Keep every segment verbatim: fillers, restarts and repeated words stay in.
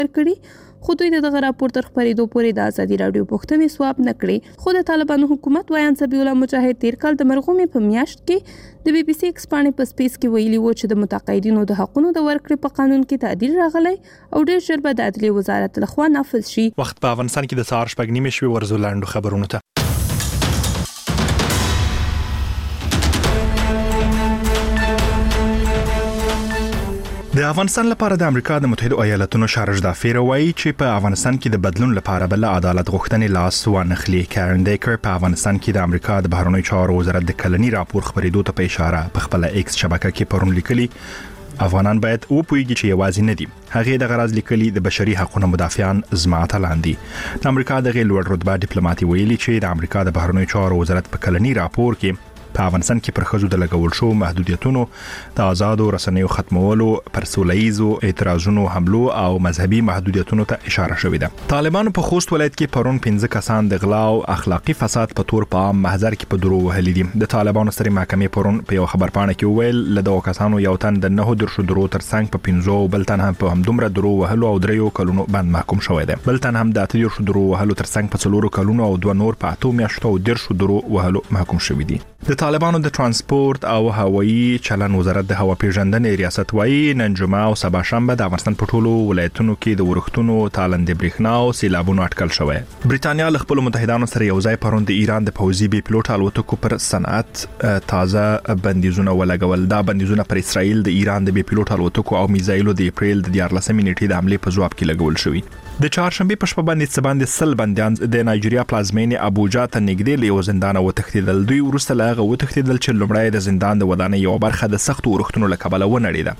کړي، خو دوی دغه راپور تر خپرېدو پورې د ازادي راډیو پوښتنې ځواب نه کړې. خو د طالبانو حکومت وایي انصبي الله مجاهد تیر کال د مرغومې په میاشت کې د بي بي سي ایکس پاڼې په سپیس کې ویلي و چې د متقاعدینو د حقونو د ورکړې په قانون کې تعدیل راغلی او ډېر ژر به د عدلیې وزارت لخوا نافذ شي. وخت په افغانستان کې د سهار شپږ نیمې شوې. ورزو لاندو خبرونه ته. د افغانستان لپاره د امریکا د متحده ایالاتونو شارج دافیر وایي چې په افغانستان کې د بدلون لپاره بل عدالت غوښتنې لاس وانخلي. کارن ډیکر په افغانستان کې د امریکا د بهرنیو چارو وزارت د کلنی راپور خبرېدو ته په اشاره په خپل ایکس شبکه کې پرون لیکلي افغانان باید وپوهیږي چې یوازې نه دي. هغه د غرض لیکلي د بشري حقوقو مدافعان زماته لاندې. د امریکا د غیر لوړ رتبه ډیپلوماټي ویلي چې د امریکا د بهرنیو چارو وزارت په کلنی راپور کې په افغانستان کې پر ښځو د لګول شو محدودیتونو، د آزادو رسنیو ختمولو، پر سوله‌ییزو اعتراضونو حملو او مذهبي محدودیتونو ته اشاره شوې ده. طالبانو په خوست ولایت کې پرون پنځه کسان د غلا او اخلاقی فساد په تور په عام محضر کې په درو وهلي دي. د طالبانو سترې محکمې پرون په یو خبرپاڼه کې وویل له دغو کسانو یو تن د نه درشو درو ترڅنګ په پنځو بل تن هم په همدومره درو وهلو او دریو کلونو باندې محکوم شوی دی. بل تن هم د اته درشو درو وهلو ترڅنګ په څلورو کلونو او دوه نور په اتو میاشتو او درشو درو وهلو محکوم شوی دي. د طالبانو د ترانسپورت او هوایي چلن وزارت د هوا پیژندنې ریاست وایي نن جمعه او سبا شنبه د افغانستان په ټولو ولایتونو کې د ورښتونو، تالندې برېښنا او سیلابونو اټکل شوی. برېټانیا له خپلو متحدانو سره یو ځای پرون د ایران د پوځي بي پلوټ الوتکو پر صنعت تازه بندیزونه ولګول. دا بندیزونه پر اسرائیل د ایران د بي پلوټ الوتکو او میزایلو د اپریل د دیارلسمې نیټې د حملې په ځواب کې لګول شوی. د چهارشنبه په شپه باندې څه باندې سل بندیان د نایجیریا پلازمینې ابوجا ته نږدې له یو زندان وتښتېدل. دوی وروسته له هغه وتښتېدل چې لومړی د زندان د ودانۍ یو برخه د سختو ورښتونو له کبله ونړېده.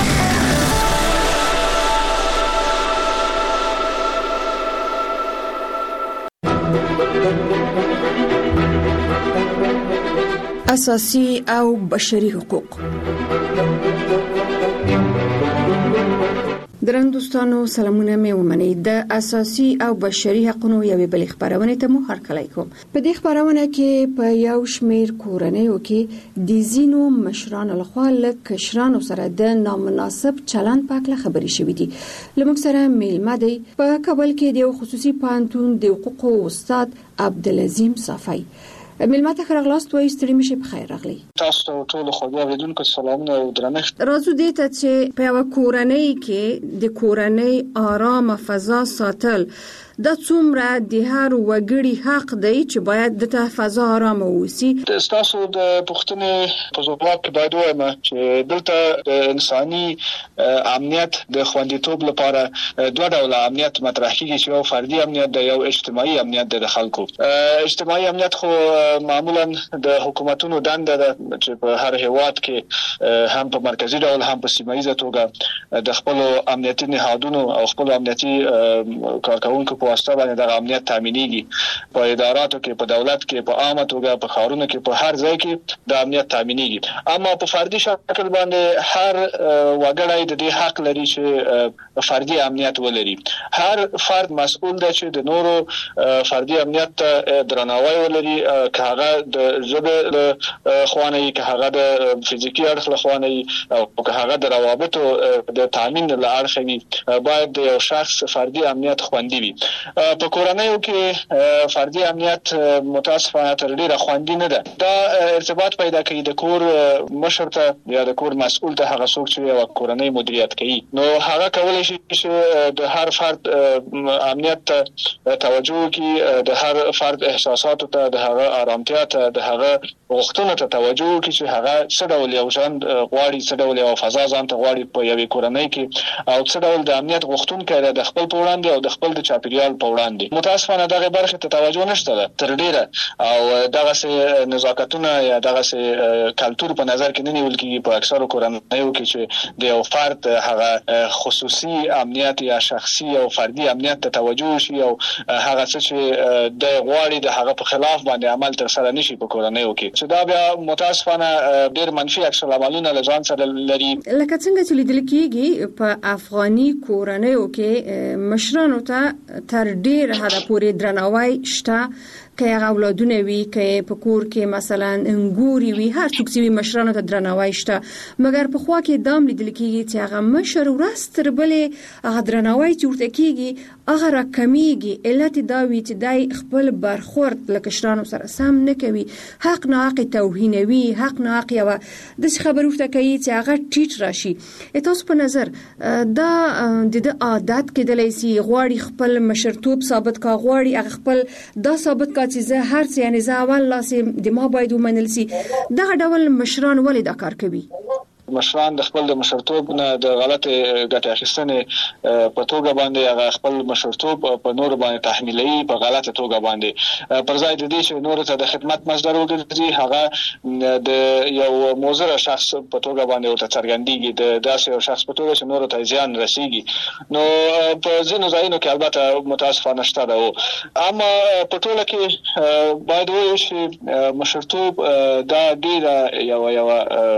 اساسي او بشري حقوق. درنو دوستانو سلامونه مې ومنئ. د اساسي او بشري حقوقو یوې بلې خبرونه ته مو هرکلی کوم. په دې خبرونه کې په یو شمیر کورنیو کې د زینو مشرانو لخوا له کشرانو سره د نامناسب چلند په اړه خبرې شوې دي. لمونږ سره میلمه دی په کابل کې د یو خصوصي پوهنتون د حقوقو استاد عبدالعظیم صافی. میلمه ته راغلاست وایي ستړي مشه په خیر راغلی. تاسو ټول خو بیا ودونکو سلامونه او درنښت. راځو دې ته چې په یو کورنۍ کې د کورنۍ آرامه فضا ساتل د څومره د هر وګړي حق دی چې باید د ته فضا آرامه ووسی. تاسو د پوښتنې په ځواب کې باید وایم چې دلته د انساني امنیت د خوندیتوب لپاره دوه ډوله امنیت مطرح کیږي چې یو فردي امنیت دی، یو اجتماعي امنیت دی د خلکو. اجتماعي امنیت خو معمولا د حکومتونو دنده ده چې په هر هیواد کې هم په مرکزی ډول هم په سیمایي توګه د خپل امنیتي نهادونو او خپل امنیتي کارکونکو واسطه باندې د امنیت تامینېږي. په اداراتو کې، په دولت کې، په عامه توګه، په ښارونو کې، په هر ځای کې د امنیت تامینېږي. اما په فردي شکل باندې هر وګړی د دې حق لري چې فردي امنیت ولري. هر فرد مسؤل دی چې د نورو فردي امنیت ته درناوی ولري، که هغه د ژبې خوانه وي، که هغه د فزیکي اړخ له خوانه وي، او که هغه د روابطو د تامین له اړخه وي، باید د یو شخص فردي امنیت خوندي وي. په کورنیو کې فردي امنیت متاسفانه تر ډیره خوندي نه ده. دا ارتباط پیدا کوي د کور مشر ته یا د کور مسؤل ته، هغه څوک چې یو کورنۍ مدیریت کوي. نو هغه کولای شي چې د هر فرد امنیت ته توجه وکړي، د هر فرد احساساتو ته، د هغه آرامتیا ته، د هغه غوښتنو ته توجه وکړي چې هغه څه ډول یو ژوند غواړي، څه ډول یو فضا ځان ته غواړي په یوې کورنۍ کې، او څه ډول د امنیت غوښتونکی دی د خپل په وړاندې او د خپل د چاپیریال په وړاندې. متاسفانه دغه برخه ته توجه نشته ده تر ډیره، او دغه سه نزاکتونه یا دغه سه کلچر په نظر کې نه نیول کیږي په اکثرو کورنیو کې چې د یو فرد هغه خصوصي امنیت یا شخصي او فردي امنیت ته توجه شي، او هغه څه چې د غواړي د هغه په خلاف باندې عمل تر سره نشي په کورنیو کې، چې دا بیا متاسفانه ډیر منفي عکس العملونه لزان سره لري. لکه څنګه چې لیدل کیږي په افغاني کورنیو کې مشرانو ته تر ډیر حد پورې درناوی شته، که هغه اولادونه وي که په کور کې مثلا انګوري وي هر څوک چې مشرانو ته درناوی شته مګر په خوا کې دام لیدل کېږي چې هغه مشر ورځ تر بلې هغه درناوی چې ورته کېږي هغه راکمیږي علت دا وي چې دای خپل برخورد له کشرانو سره سم نه کوي حق نه حق توهینوي حق نه حق یو د خبرو ورته کوي چې هغه ټیټ راشي. تاسو په نظر دا د عادت کېدلی سي غواړي خپل مشرتوب ثابت کا غواړي هغه خپل دا ثابت کا چې زه هر څه یعنی زه اول لاسه د ما باید ومنل سي دا ډول مشران ولې دا کار کوي؟ مشران د خپل د مشرتوب نه د غلطه ګټه اخیستنې په توګه باندې هغه خپل مشرتوب په نور باندې تحمیلي په غلطه توګه باندې پر ځای د دې چې نور ته د خدمت مصدر وګرځي هغه د یو موزر شخص په توګه باندې ورته څرګندېږي د داسې یو شخص په توګه چې نور ته زیان رسیږي. نو په ځینو ځایونو کې البته متاسفانه شته ده اما په ټوله کې باید وایو چې مشرتوب دا ډیره یو یو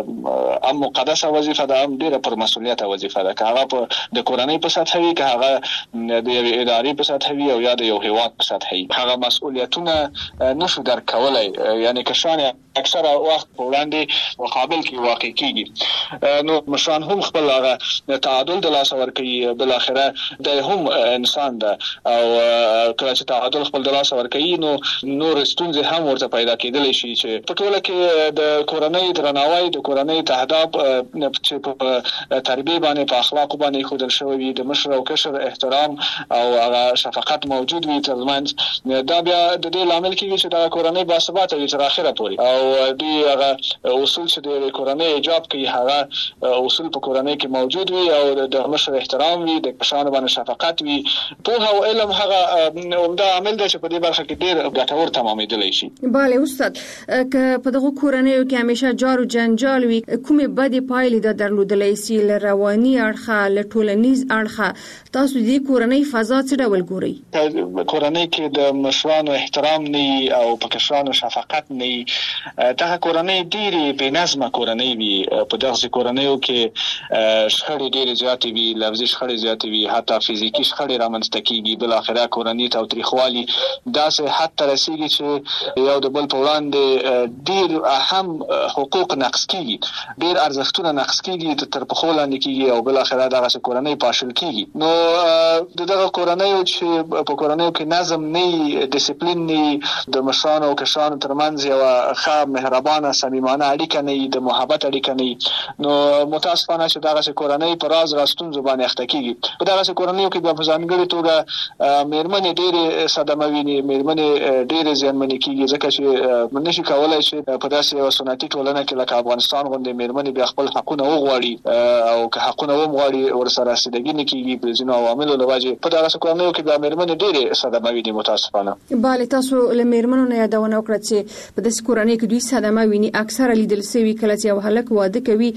ام مقدسه وظیفه ده هم ډیره پر مسؤلیت وظیفه ده که هغه په د کورنۍ په سطح وي که هغه د یو ادارې په سطح وي او یا د یو هیواد په سطح وي هغه مسؤلیتونه نشو درک کولای یعنی کشان اکثره وخت په وړاندې مقابل کې واقع کیږي. نو مشران هم خپل هغه تعادل د لاس ورکوي بل اخره د هم انسان ده او کله چې تعادل خپل د لاس ورکوي نو نور ستونزې هم ورته پیدا کېدلی شي چې په ټوله کې د کورنۍ درناوی د کورنۍ تهداب چې په تربیه باندې په اخلاق باندې خودل شوی وي د مشر او کشر احترام او هغه شفقت موجود وي ترمنځ دا بیا د دې لامل کېږي چې د کورنۍ باثباته وي تر اخره پورې او دوی هغه اصول چې د کورنۍ ایجاب کوي هغه اصول په کورنۍ کې موجود وي او د مشر احترام وي د کشانو باندې شفقت وي په او علم هغه عمده عامل دی چې په دې برخه کې ډېر ګټور تمامېدلی شي. bale استاد که په دغه کورنۍ کې همیشه جار او جنجال وي کومه بدې پایلې د درلودلای سي ل رواني اړخه ل ټولنیز اړخه تاسو دې کورنۍ فضا څه ډول ګورئ؟ کورنۍ کې د مشرانو احترام نه او په کشرانو شفقت نه دغه کورنۍ ډېرې بې نظمه کورنۍ وي په دغه کورنیو کې شخړې ډېرې زیاتې وي لفظي شخړې زیاتې وي حتی فزیکي شخړې رامنځته کېږي بل اخره کورنۍ تاوتریخوالي داسې حد ته رسیږي چې یو د بل په وړاندې ډېر اهم حقوق نقض کېږي ډېر ارزښتونه نقض کېږي تر پښو لاندې کېږي او بل اخره دغه کورنۍ پاشل کېږي. نو دغه کورنۍ چې په کورنۍ کې نظم نه ډیسپلین نه د مشرانو او کشرانو ترمنځ یو ښه مهربانه صمیمانه اړیکه نه د محبت اړیکه نه نو متاسفانه چې دغه کورنۍ پر راز راستونزو باندې اخته کېږي. په دغه کورنۍ کې په ځانګړي توګه میرمنې ډېرې صدمه ویني میرمنې ډېرې زیانمنې کېږي ځکه چې نشي کولای چې په داسې یو سنتي ټولنه کې لکه افغانستان غوندې میرمنې بیا خپل حقونه وغواړي او که حقونه وغواړي ورسره رسیدګي نه کېږي په ځینو عواملو له وجې په دغه کورنیو کې بیا میرمنې ډېرې صدمه ویني متاسفانه. bale تاسو له میرمنو نه یادونه وکړه چې په داسې کورنۍ کې دوی صدمه ویني اکثره لیدل شوی کله چې یو هلک واده کوي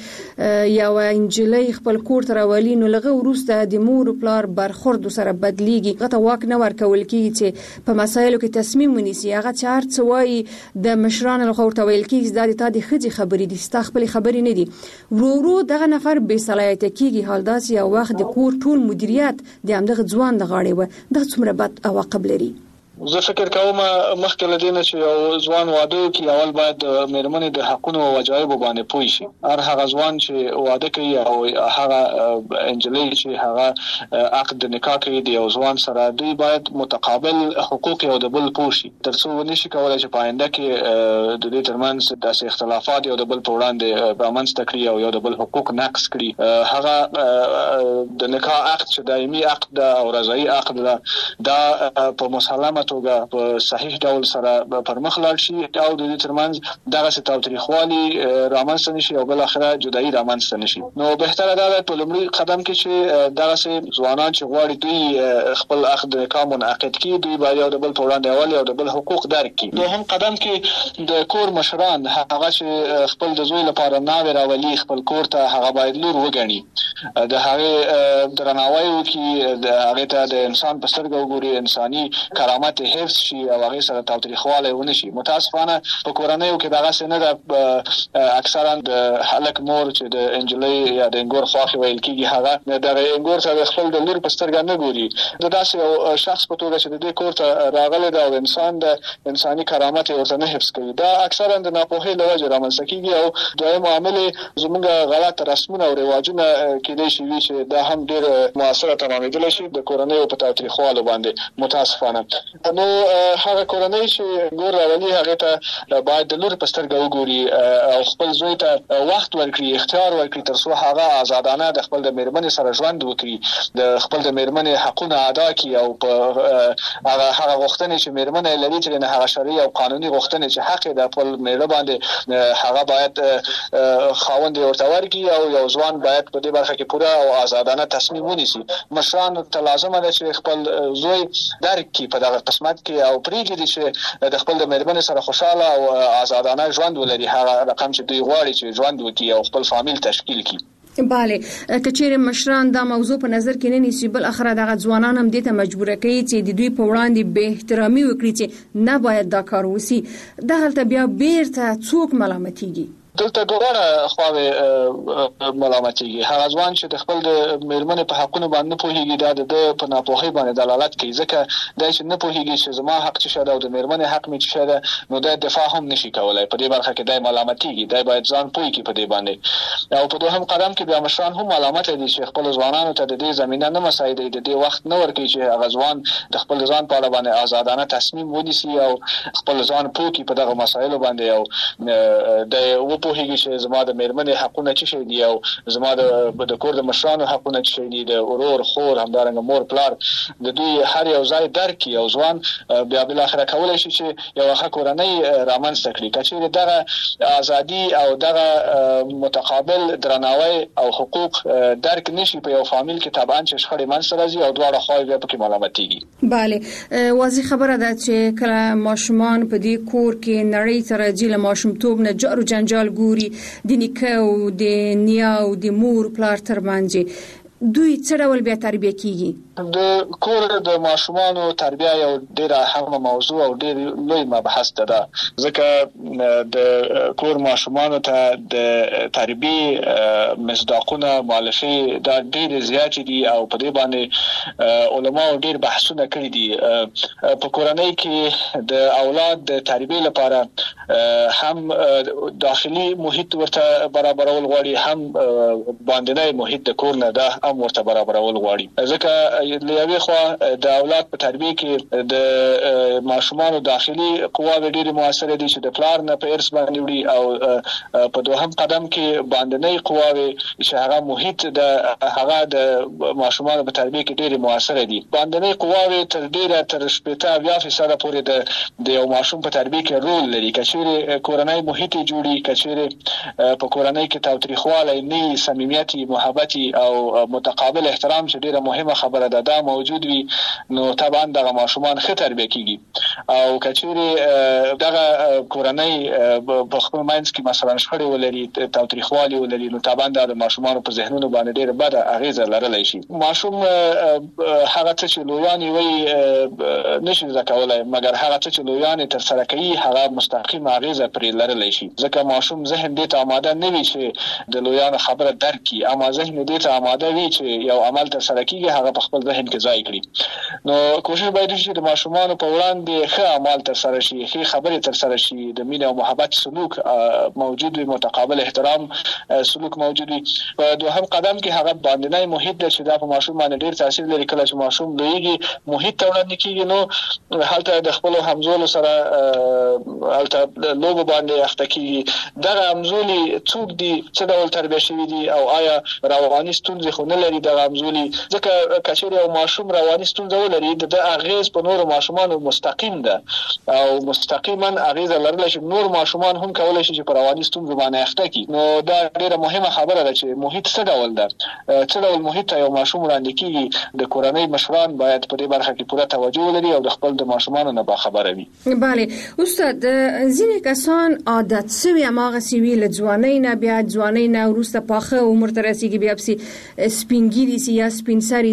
یو انجلۍ خپل کور ته راولي نو لغه وروسته د مور او پلار برخورد سره بدلیږي هغه ته واک نه ورکول کېږي چې په مسایلو کې تصمیم ونیسي هغه چې هر څه وایي د مشرانو له خوا ورته ویل کېږي دا د تا د ښځې خبرې دي ستا خپلې خبرې نه دي ورو ورو دغه نفر بې صلاحیته کېږي حال دا چې یو وخت د کور ټول مدیریت د همدغه ځوان د غاړې وه دا څومره بد عواقب لري؟ زه فکر کوم مخکې له دې نه چې یو ځوان واده وکړي اول باید د میرمنې د حقونو او واجبو باندې پوه شي. هر هغه ځوان چې واده کوي او هغه انجلۍ چې هغه عقد د نکاح کوي د یو ځوان سره دوی باید متقابل حقوق یو د بل پوه شي ترڅو ونشي کولای چې په آینده کې د دې ترمنځ داسې اختلافات یو د بل په وړاندې رامنځته کړي او یو د بل حقوق نقض کړي. هغه د نکاح عقد چې دایمي عقد او رضایي عقد ده دا په مسلمه توګه په صحیح ډول سره پرمخ لاړ شي او د دې ترمنځ دغه تاوتریخوالي رامنځته نشي او بل اخره جدایي رامنځته نشي. نو بهتره ده په لومړي قدم کې چې دغه ځوانان چې غواړي دوی خپل عقد نکاح منعقد کړي دوی باید یو د بل په وړاندې اول یو د بل حقوق درک کړي. دوهم قدم کې د کور مشران هغه چې خپل د زوی لپاره ناوې راولي خپل کور ته هغه باید لور وګڼي د هغه درناوی وکړي د هغه ته د انسان په سترګه وګوري انساني کرامت امنیت حفظ شي او هغه سره تاوتریخواله ونه شي. متاسفانه په کورنیو کې دغه څه نه ده. اکثرا د هلک مور چې د انجلۍ یا د انګور خواخي ویل کیږي هغه د انګور سره خپل د لور په سترګه نه ګوري. د داسې یو شخص په توګه چې د دې کور ته راغلی دا او انسان د انساني کرامت ورته نه حفظ کوي. دا اکثرا د ناپوهۍ له وجې رامنځته کیږي او دویم عامل زموږ غلط رسمونه او رواجونه کېدای شي وي چې دا هم ډېر موثره تمامېدلی شي د کورنیو په تاوتریخوالو باندې متاسفانه. نو هغه کورنۍ چې ګور راولي هغې ته باید د لور په سترګه وګوري او خپل زوی ته وخت ورکړي، اختیار ورکړي تر څو هغه آزادانه د خپل د مېرمنې سره ژوند وکړي، د خپل د مېرمنې حقونه ادا کړي او په هغه هغه غوښتنې چې مېرمنه یې لري چې هغه شرعي او قانوني غوښتنې چې حق یې د خپل مېړه باندې هغه باید خاوند یې ورته ورکړي او یو ځوان باید په دې برخه کې پوره او آزادانه تصمیم ونیسي. مشرانو ته لازمه ده چې خپل زوی درک کړي په دغه قسمت کې او پرېږدي چې د خپل د مېرمنې سره خوشاله او آزادانه ژوند ولري، هغه رقم چې دوی غواړي چې ژوند وکړي او خپل فامیل تشکیل کړي. بله، کچېره مشران دا موضوع په نظر کې نه نیسي بل اخره دغه ځوانان هم دې ته مجبور کوي چې د دوی په وړاندې به احترامي وکړي چې نه باید دا کار وسی. دغلته بیا بیرته څوک ملامتيږي؟ دلته ګوره خواوې ملامتيږي. هغه ځوان چې د خپل د مېرمنې په حقونو باندې نه پوهیږي دا د په ناپوهۍ باندې دلالت کوي، ځکه دا چې نه پوهیږي چې زما حق څه شته او د مېرمنې حق مې څه ده، نو دا دفاع هم نشي کولای. په دې برخه کې دا ملامتيږي، دا باید ځان پوه کړي په دې باندې. او په دوهم قدم کې بیا مشران هم ملامت دي چې خپل ځوانانو ته د دې زمينه نه مساعدې د دې وخت نه ورکړي چې هغه ځوان د خپل ځان په اړه باندې آزادانه تصمیم ونیسي او خپل ځان پوه کړي په دغه مسایلو باندې او د پوهیږي چې زما د مېرمنې حقونه څه شي دي او زما د د کور د مشرانو حقونه څه شي دي، د ورور خور همدارنګه مور پلار د دوی هر یو ځای درک کړي او ځوان بیا بل اخره کولای شي چې یو ښه کورنۍ رامنځته کړي. کچېرې دغه ازادي او دغه متقابل درناوی او حقوق درک نشي په یو فامیل کې طبعا چې شخړې منځته راځي او دواړه خواوې بیا پکې ملامتيږي. بله، واضح خبره ده چې کله ماشومان په دې کور کې نړۍ ته راځي له ماشومتوب نه جار و جنجال ګوري د نیکه او د نیا او د مور پلار ترمنځ، دوی څه ډول بیا تربیه کیږي؟ د کور د ماشومانو تربیه یو ډیره اهمه موضوع او ډیر لوی مبحث ده، ځکه د کور ماشومانو ته د تربیه مصداقونه مؤلفه دا ډیر زیات دي او په دې باندې علما ډیر بحثونه کړي دي. په کورنۍ کې د اولاد د تربیه لپاره هم داخلي محیط ورته برابرول غواړي، هم باندنی محیط د کور نه ده ورته برابرول غواړي. ځکه لوی خو د اولاد په تربیه کې د ماشومانو داخلي قواوې ډېرې موثره دي چې د پلار نه په ارث باندې وړي او په دوهم قدم کې باندنی قواوې چې هغه محیط د هغه د ماشومانو په تربیه کې ډېرې موثره دي. باندنی قواوې تر ډېره تر شپږ اویا فیصد پورې د د یو ماشوم په تربیه کې رول لري. کچېرې کورنۍ محیط جوړي، کچېرې په کورنۍ کې تاوتریخوالی نه، صمیمیت، محبت او متقابل احترام چې ډیره مهمه خبره ده دا موجود وي، نو طبعا دغه ماشومان ښه تربیه کیږي. او کچېرې دغه کورنۍ په خپل منځ کې مثلا شخړې ولري، تاوتریخوالی ولري، نو طبعا د ماشومانو په ذهنونو باندې ډیره بده اغیزه لرلی شي. ماشوم هغه څه چې لویان وي نشي زده کولای، مګر هغه څه چې لویان تر سره کوي هغه مستقیم اغیزه پرې لرلی شي، ځکه ماشوم ذهن دې ته آماده نه وي چې د لویانو خبره درک کړي، اما ذهن دې ته آماده وي چې یو عمل تر سره کیږي هغه په خپل ذهن کې ځای کړي. نو کوشش باید وشي چې د ماشومانو په وړاندې ښه عمل تر سره شي، ښه خبرې تر سره شي، د مینې او محبت سلوک موجود وي، متقابل احترام سلوک موجود وي. په دوهم قدم کې هغه باندنی محیط چې دا په ماشوم باندې ډیر تاثیر لري. کله چې ماشوم لویږي محیط ته وړاندې کیږي نو هلته د خپل همزولو سره هلته لوبو باندې اخته کیږي. دغه همزولي څوک دي، څه ډول تربیه شوي دي او آیا رواني ستونزې خو نه لري دغه همزولي؟ ځکه کچېرې یو ماشوم رواني ستونزه ولري د اغیز په نورو ماشومانو مستقیم ده او مستقیما اغیزه لرلی شي نور ماشومان هم کولای شي چې په رواني ستونزو باندې اخته کړي. نو دا ډیره مهمه خبره ده چې محیط څه ډول ده، څه ډول محیط ته یو ماشوم وړاندې کیږي. د کورنۍ مشران باید په دې برخه کې پوره توجه ولري او د خپل د ماشومانو نه باخبره وي. بله استاد، ځینې کسان عادت سوي هماغه سوي له ځوانۍ نه بیا ځوانۍ نه وروسته پاخه عمر ته رسیږي، بیا پسې سپینګیري سي یا سپین سري سي،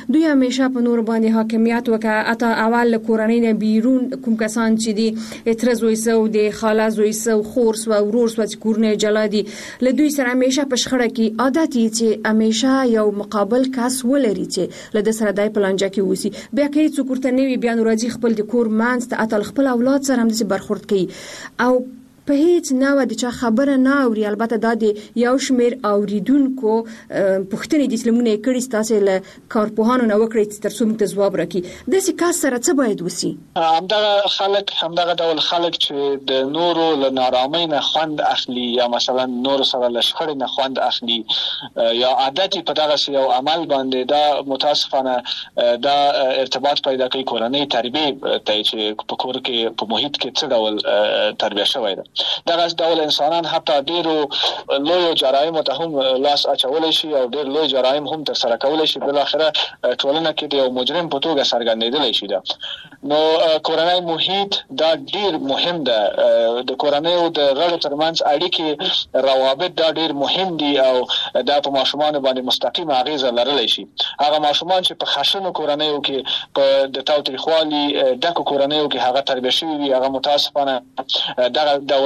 دوی همیشه په نور باندې حاکمیت وکړه. اته اول کورنۍ نه بیرون کوم کسان چې دي تر زوی سو د خاله زوی سو خور سو ورور سو چې کورنۍ جلا دي له دوی سره همیشه په شخړه کې عادت چې همیشه یو مقابل کس ولري چې له د سره دای پلانجه کې وسی. بیا کې څوک ورته نوي بیا نو راځي خپل د کور مانځ ته اتل خپل اولاد سره هم د برخورد کوي او په هیڅ نه د چا خبره نه اوري. البته دا د یو شمیر اوریدونکو پوښتنې د اسلامونه کړي ستاسو له کارپوهانو نه وکړي چې ترڅو موږ ځواب راکړي. د سکاس سره څه باید وسی؟ همدغه خلک همدغه ډول خلک چې د نورو له نارامۍ نه خوند اخلي یا مثلا نور سره له شخړې نه خوند اخلي یا عادت په دغه یو عمل باندې دا متاسفانه دا ارتباط پیدا کوي کورنۍ تربیه ته چې په کور کې په محیط کې څه ډول تربیه شوی ده. دغه ډول انسانان حتی ډیرو لوی جرایم ته هم لاس اچولای شي او ډیر لوی جرایم هم تر سره کولای شي. بل اخره ټولنه کې د یو مجرم په توګه څرګندېدلی شي. دا نو کورنۍ محیط دا ډیر مهم ده. د کورنۍ او د غړو ترمنځ اړیکې روابط دا ډیر مهم دي او دا په ماشومان باندې مستقیم اغیزه لرلی شي. هغه ماشومان چې په خشنو کورنیو کې په د تاوتریخوالي ډکو کورنیو کې هغه تربیه شوي وي هغه متاسفانه دغه ډول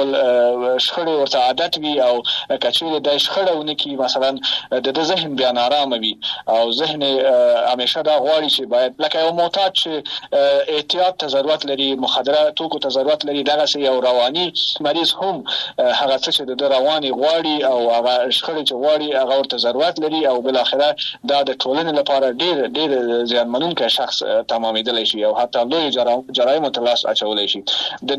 شخړې ورته عادت وي او کچېره د شخړهونه کې مثلا د ذهن بیا نارامه وي او ذهن همیشه دا غواړي چې باید لکه یو معتاد چې احتیاط ته ضرورت لري مخدره توکو ته ضرورت لري دغه یو رواني مریض هم هغه څه چې د رواني غواړي او هغه شخړې چې غواړي هغه ورته ضرورت لري او بل اخره دا د ټولنې لپاره ډیر ډیر زیانمنونکی شخص تمامېدلی شي او حتی لوی جرایم ته لاس اچولی شي. د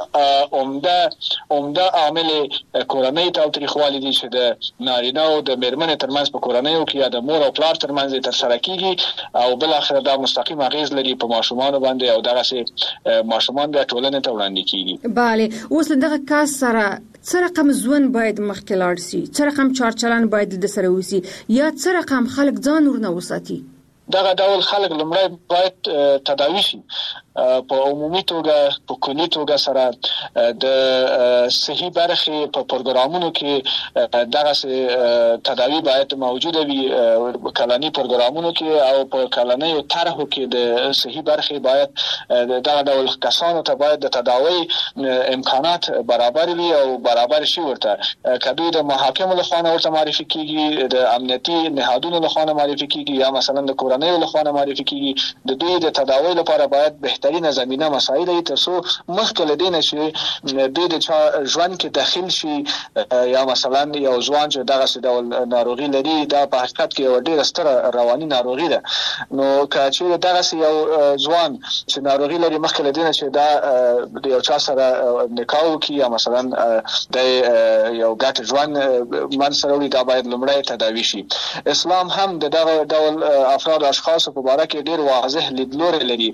دې عمده عمده عامل کورنۍ تاوتریخوالي دي چې د نارینه او د میرمنې ترمنځ په کورنیو کې یا د مور او پلار ترمنځ تر سره کیږي او بل اخر دا مستقیم اغیز لري په ماشومان باندې او دغه سي ماشومان د ټولنې ته وړاندې کیږي. bale اوس دغه کاس سره څه رقم ژوند باید مخکې لاړ شي؟ څه رقم چارچلن باید د سره وسی یا څه رقم خلک ځان ورنه وساتي؟ دغه ډول خلک لمړی باید تداوی شي په عمومي توګه په کلي توګه سره د صحي برخې په پروګرامونو کې دغه تداوی باید موجوده وي. کلنی پروګرامونو کې او په کلنی طرحو کې د صحي برخې باید دغه ډول کسانو ته باید د تداوی امکانات برابر وي او برابر شي. ورته کدوې د محاکمو له خوا ورته معرفي کیږي د امنیتي نهادونو له خوا معرفي کیږي یا مثلا د کورنۍ له خوا معرفي کیږي. د دوی د تداوی لپاره باید بهترینه زمينه مسایل دي ترڅو مخکې لدینه شي د دې چا ژوند کې داخل شي یا مثلا یو ځوان چې دغه ډول ناروغي لري دا په حقیقت کې یو ډېر ستره رواني ناروغي ده. نو چې دغه یو ځوان چې ناروغي لري مخکې لدینه چې دا د یو چا سره نکاح وکړي یا مثلا د یو ګټ ژوند من سره وي دا باید لمړی تداوی شي. اسلام هم د دغه ډول افراد او اشخاص په اړه کې ډېر واضح لیدلوري لري.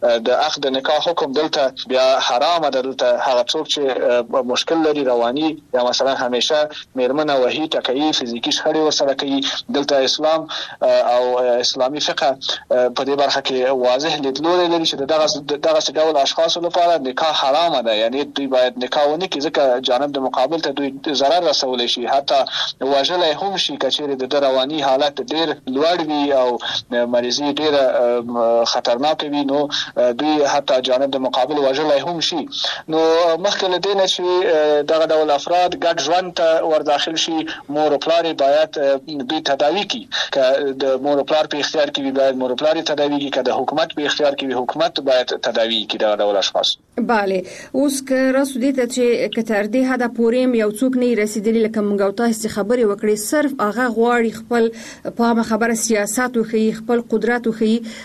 د اخذ نکاح حکم دلته بیا حرام ده. دلته هغه څوک چې مشکل لري رواني یا مثلا همیشه میرمنه وهي تکي فزیکی شخړې ورسره کوي دلته اسلام او اسلامي فقه په دې برخه کې واضح لیدلوري لري چې دغه دغه ډول اشخاص لپاره نکاح حرام ده. یعنی دوی باید نکاح ونه کړي ځکه جانب د مقابل ته دوی ضرر رسولی شي حتی وژلای هم شي کچېره د رواني حالت ډېر لوړ وي او مریضي ډېر خطرناک وي نو دوی حتی جانب د مقابل وژلای هم شي. نو مخکې له دې نه چې دغه ډول افراد ګډ ژوند ته ور داخل شي مور او پلار باید دوی تداوی کړي. که د مور او پلار په اختیار کې وي باید مور او پلار تداوی کړي. که د حکومت په اختیار کې وي حکومت باید تداوی کړي دغه ډول اشخاص. bale اوس که راسو دې ته چې کتر دې هدا پوریم یو څوک نه رسیدلی لکه مونږ او تاسو خبرې وکړي صرف هغه غواړي خپل په خبره سیاست او خپل قدرت او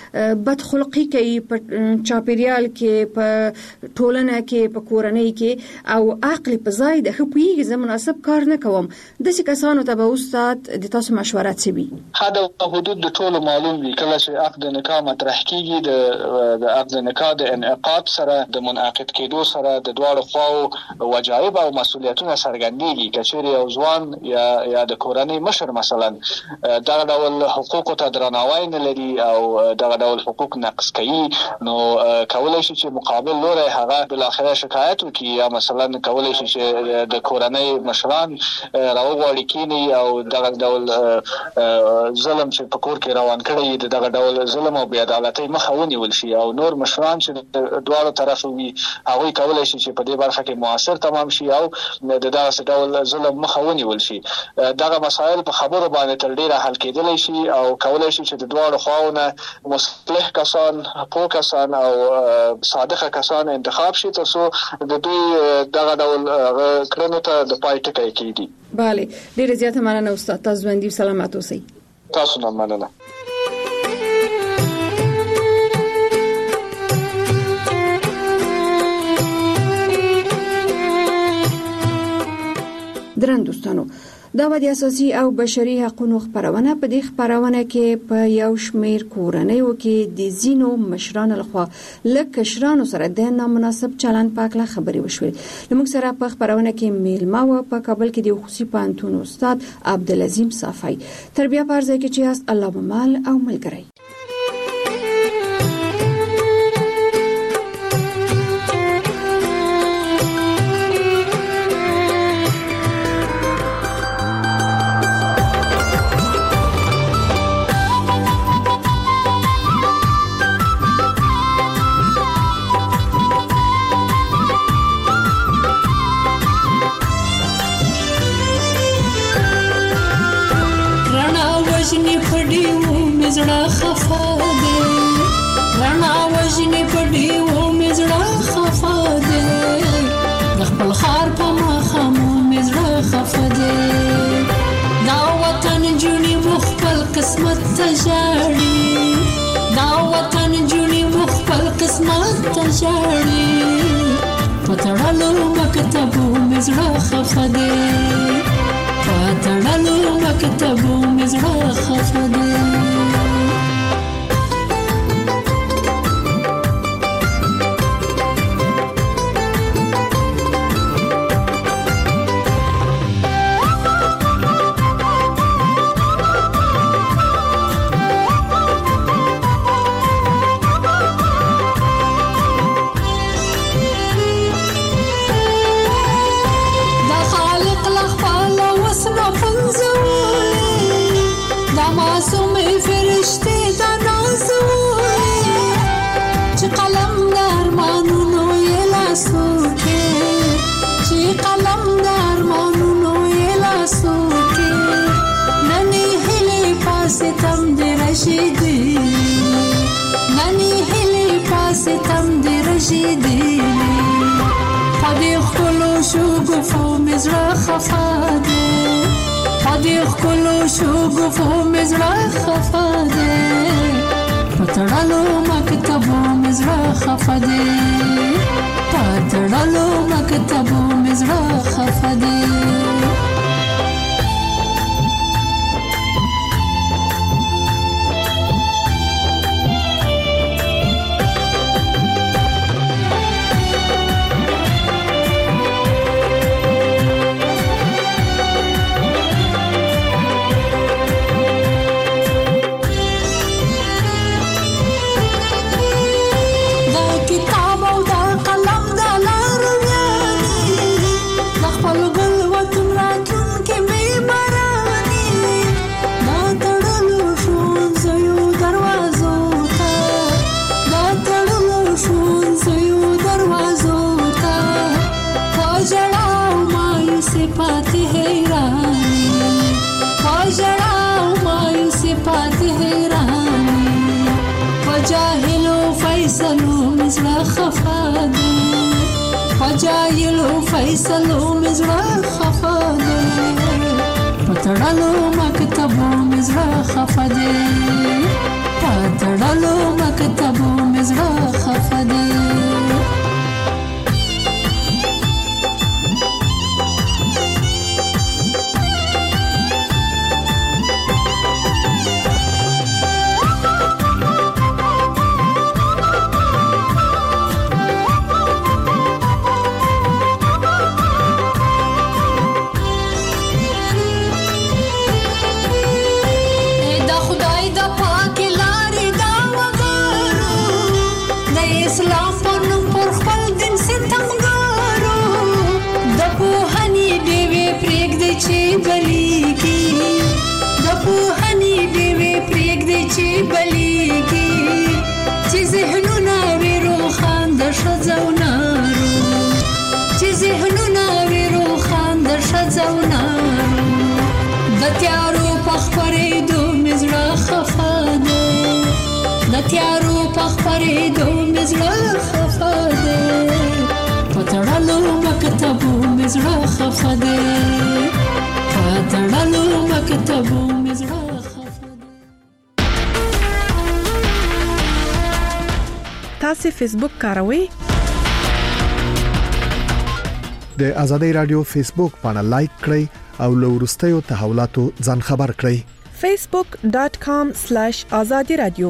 بد خلقی کوي په چاپیریال کې په ټولنه کې په کورنۍ کې او عقل په ځای د خپویږي زه مناسب کار نه کوم. د څه کسانو ته به استاد د تاسو مشوره څه وي؟ حد او حدود د ټولو معلوم وي. کله چې عقد نکاح مطرح کیږي د د عقد نکاح د انعقاد سره د منعقد کېدو سره د دواړو خواو وجایب او مسؤلیتونه څرګندېږي. کچېرې یو ځوان یا یا د کورنۍ مشر مثلا دغه ډول حقوقو ته درناوی نه لري او دغه ډول حقوق نقض کوي نو کولای شي چې مقابل لوري هغه بل اخره شکایت وکړي یا مثلا کولای شي چې د کورنۍ مشران راوغواړي کینی او دغه ډول ظلم چې په کور کې روان کړي دغه ډول ظلم او بې عدالتۍ مخه ونیول شي او نور مشران چې دواړو طرفو وي هغه کولای شي چې په دې برخه کې موثر تمام شي او د دغه ډول ظلم مخه ونیول شي. دغه مسایل په خبرو باندې تر ډیره حل کېدلی شي او کولای شي چې د دواړو خواونه مصلح کسان، پوه کسان او صادقه کسان انتخاب شي ترڅو د دوی دغه ډول کړنو ته د پای ټکی کېږي. bale ډیره زیاته مننه استاد، تاسو باندې سلامات اوسئ. تاسو نه مننه. درن دوستانو، دا د اساسي او بشري حقوقو خبرونه په دې خبرونه کې په یو شمېر کورنیو کې د زینو مشرانو لخوا لکه کشرانو سره د نامناسب چلند په اړه خبري وشوې. موږ سره په خبرونه کې میلمه و په کابل کې د خصوصي پانتون استاد عبدالعظیم صافی. تربیه پرځای کې چې است الله مال او ملګری. وجنی پډیو مزړه خفا ده، رڼا وجنی پډیو مزړه خفا ده، د خپل خار په مخامو مزړه خفا ده، دا وطن جونی مخبل قسمت تجاړي، دا وطن جونی مخبل قسمت تجاړي، پتړلو مکتبو مزړه خفا ده، پتړلو مکتبو مزړه خفا ده. ننی هلی پاستم دی رشیدی پدی خلو شو گفو مزرا خفا ده، پدی خلو شو گفو مزرا خفا ده، پتړلو مکتبو مزرا خفا ده، پتړلو مکتبو مزرا خفا ده. فجایلو فیصلو مزړه خفا ده، پتړلو مکتبو مزړه خفا ده، پتړلو مکتبو مزړه خفا ده. خدای د پاک لا اسلام په نوم پر خپل دین ستمګارو د پوهنې ډېوې پرېږدي چې بلیږي د پوهنې ډېوې پرېږدي چې بلیږي چې ذهنونه وي روښان د ښځو نارو چې ذهنونه وي روښان د ښځو نارو د تیارو په خپرېدو مې زړه خفه دی د تیارو په خپرېدو مې زړه خفه دی په تړلو مکتبو مې زړه خفه دی په تړلو مکتبو مې زړه خفه دی. تاسو فیسبوک کاروئ؟ د آزادۍ رادیو فیسبوک باندې لایک کړئ او له وروستیو تحولاتو ځان خبر کړئ. facebook dot com slash azadi radio.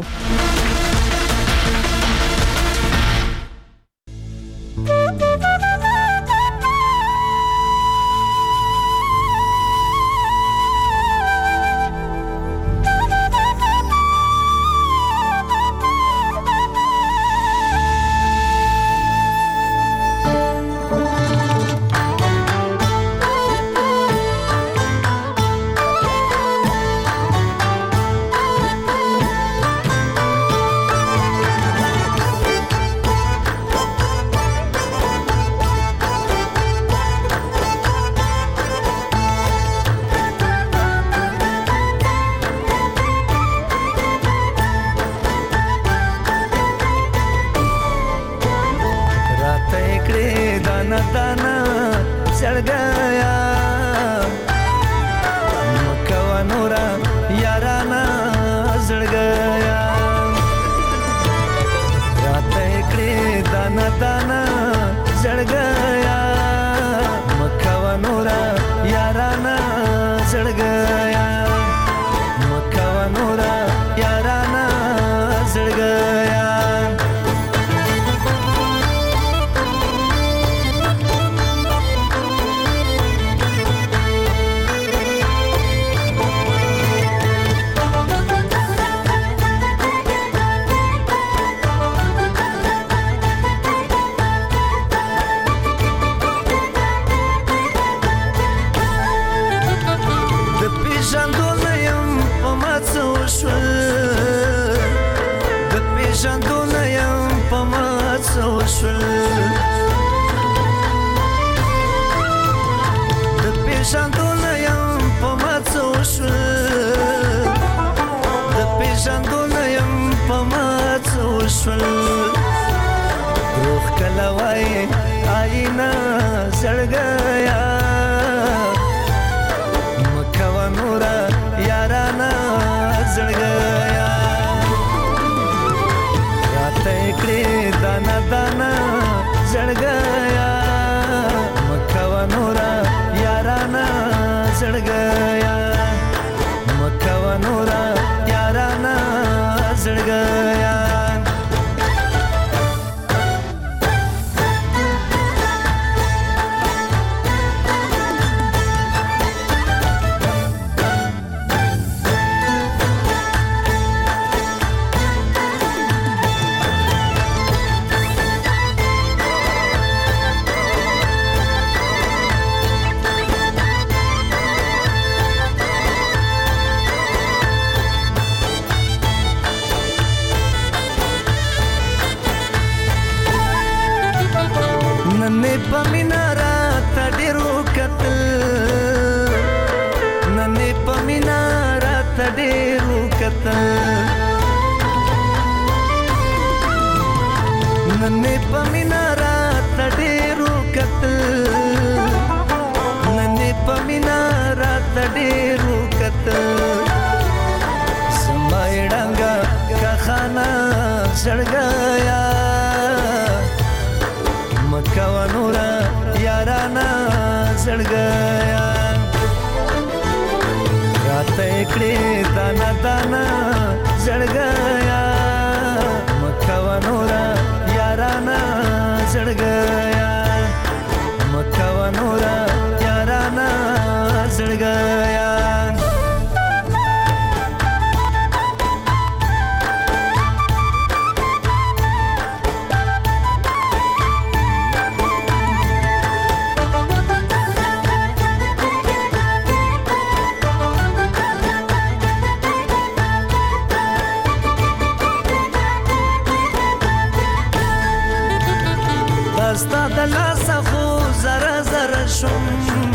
دستا د لاسه خو زره زره شوم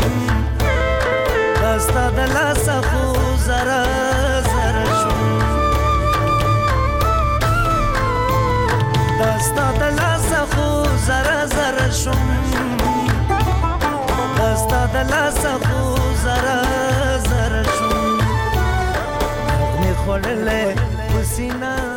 دستا د لاسه خو زره زره شوم دستا د لاسه خو زره زره شوم دستا د لاسه خو زره زره شوم نغمې خوړلې په سینه